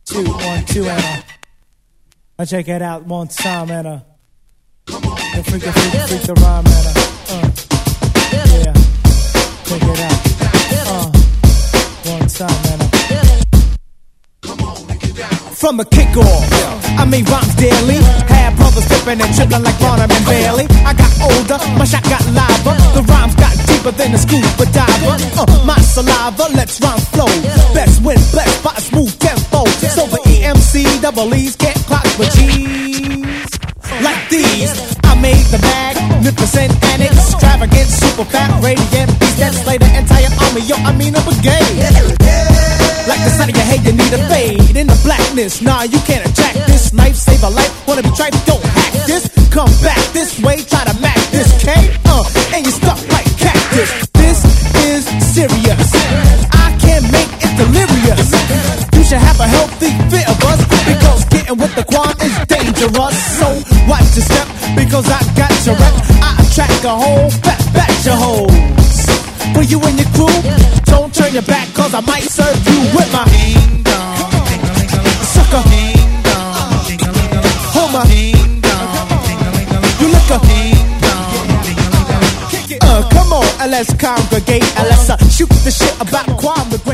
2, 1, 2, and check it out one time, and the freak the rhyme, and yeah, check it out, one time, and from the kickoff, I made rhymes daily. Had brothers flipping and tripping like Barnum and Bailey. I got older, my shot got liver. The rhymes got deeper than a scuba diver. My saliva lets rhymes flow. Best win, blessed by a smooth tempo. So the EMC double E's can't clock with G's like these. I made the magnificent and extravagant, super fat, radiant beast that slay the entire army. Yo, I mean a brigade. Like the side of your head, you need a fade in the blackness. Nah, you can't attract this knife, save a life. Wanna be tripe, don't hack this. Come back this way, try to match this K, and you stuck like cactus. This is serious. I can't make it delirious. You should have a healthy fear of us, because getting with the Quan is dangerous. So watch your step, because I got your rep. I attract a whole fat batch of hoes. For you and your crew, don't turn your back, cause I might serve you with my ding dong, sucker, ding dong, homer, you look a come on, and let's congregate, and let's shoot the shit about Quan with